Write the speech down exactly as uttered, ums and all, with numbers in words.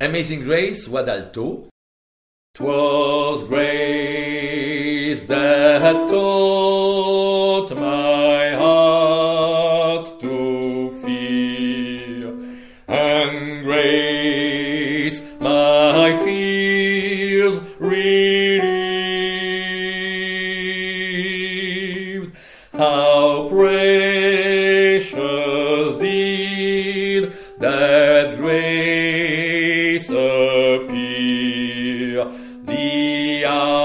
Amazing Grace, voix d'alto. 'Twas grace that taught my heart to fear, and grace my fears relieved. How precious did that grace appear, the